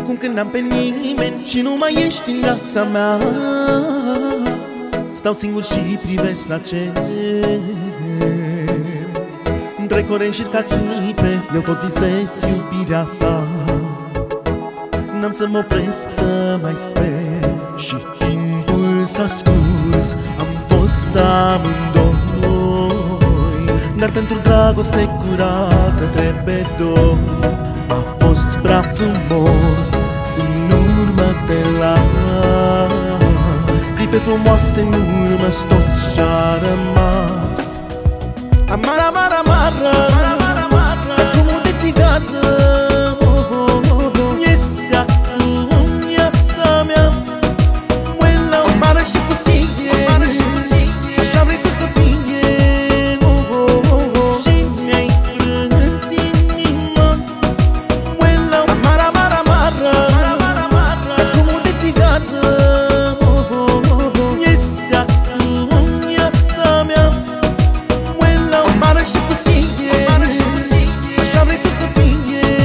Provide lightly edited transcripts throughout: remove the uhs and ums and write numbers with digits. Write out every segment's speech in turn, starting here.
Acum când n-am pe nimeni și nu mai ești în viața mea, stau singur și privesc la cer. Între coreșiri ca clipe, eu tot visez iubirea ta. N-am să mă opresc să mai sper. Și timpul s-a scurs, am fost amândoi, dar pentru dragoste curată trebuie doi. A fost prea frumos, în urmă te las. Clipe frumoase în urmă tot și-a rămas. Amar, amar, amar, perfumul de țigară este acum viața mea. Amară și pustie, așa vrei tu să fie. Și mi-ai frânt inima. Amar, amar, amar, perfumul de țigară este acum viața mea. Amară și pustie, așa vrei tu să fie.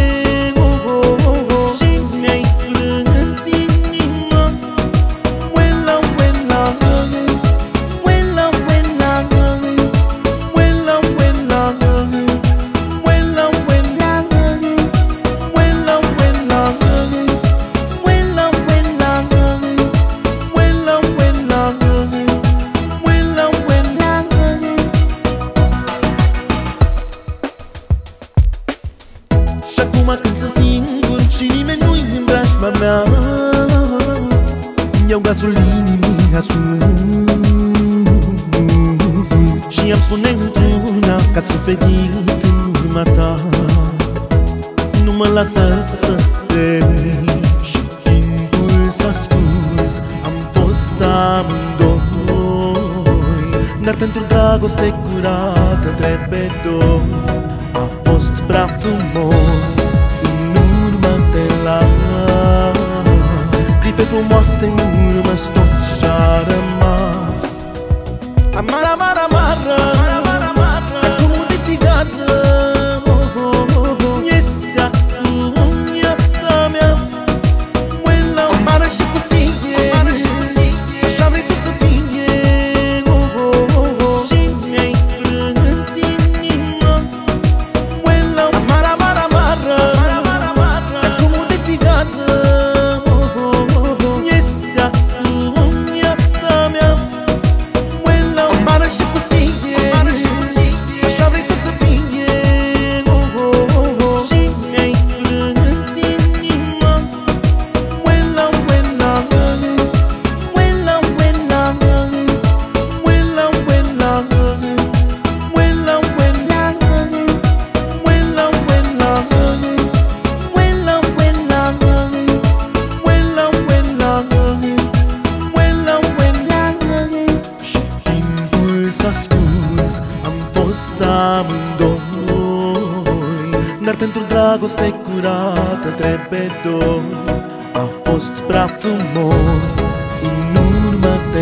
Și mi-ai frânt inima. Și acum când sunt singur și nimeni nu-i în preajma mea, iau gazul inimii ascult și îmi spune într-una că-a suferit în urma ta. Nu mă lasă să plec și timpul s-a scurs, am fost amândoi, dar pentru dragoste curată trebuie doi. A fost prea frumos, în urmă te las. Clipe frumoase în urmă tot și-a rămas. Amar, amar, amar, perfumul de țigară este acum viața mea. Amară și pustie, așa vrei tu să fie. Și mi-ai frânt inima. Amar, amar, amar, perfumul de țigară este acum viața mea. Amară și pustie, așa vrei tu să fie. Și mi-ai frânt inima. Și timpul s-a scurs, am fost amândoi, dar pentru dragoste curată trebuie doi. A fost prea frumos, în urmă te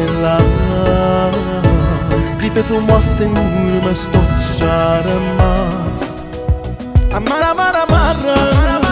las. Clipe frumoase în urmă tot și-a rămas. Amar, amar, amar,